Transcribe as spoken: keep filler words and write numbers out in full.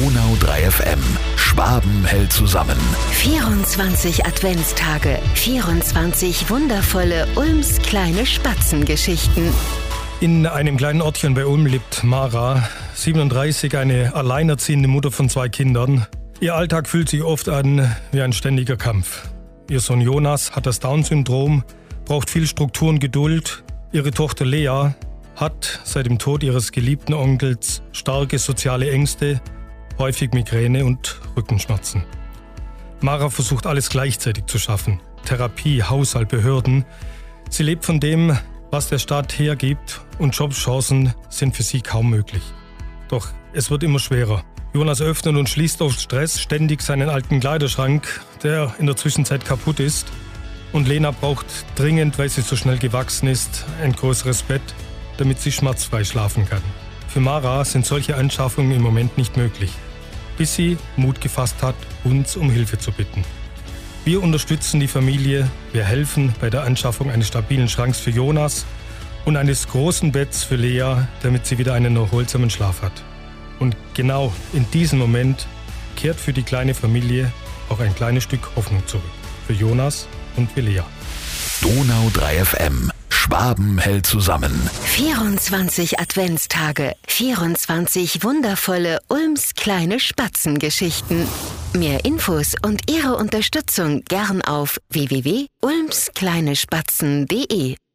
Donau drei F M. Schwaben hält zusammen. vierundzwanzig Adventstage, vierundzwanzig wundervolle Ulms kleine Spatzengeschichten. In einem kleinen Ortchen bei Ulm lebt Mara, siebenunddreißig, eine alleinerziehende Mutter von zwei Kindern. Ihr Alltag fühlt sich oft an wie ein ständiger Kampf. Ihr Sohn Jonas hat das Down-Syndrom, braucht viel Struktur und Geduld. Ihre Tochter Lea hat seit dem Tod ihres geliebten Onkels starke soziale Ängste, häufig Migräne und Rückenschmerzen. Mara versucht alles gleichzeitig zu schaffen. Therapie, Haushalt, Behörden. Sie lebt von dem, was der Staat hergibt, und Jobchancen sind für sie kaum möglich. Doch es wird immer schwerer. Jonas öffnet und schließt auf Stress ständig seinen alten Kleiderschrank, der in der Zwischenzeit kaputt ist. Und Lena braucht dringend, weil sie so schnell gewachsen ist, ein größeres Bett, damit sie schmerzfrei schlafen kann. Für Mara sind solche Anschaffungen im Moment nicht möglich, bis sie Mut gefasst hat, uns um Hilfe zu bitten. Wir unterstützen die Familie, wir helfen bei der Anschaffung eines stabilen Schranks für Jonas und eines großen Betts für Lea, damit sie wieder einen erholsamen Schlaf hat. Und genau in diesem Moment kehrt für die kleine Familie auch ein kleines Stück Hoffnung zurück. Für Jonas und für Lea. Donau drei F M. Schwaben hält zusammen. vierundzwanzig Adventstage, vierundzwanzig wundervolle Ulms kleine Spatzengeschichten. Mehr Infos und Ihre Unterstützung gern auf w w w punkt ulmskleinespatzen punkt de.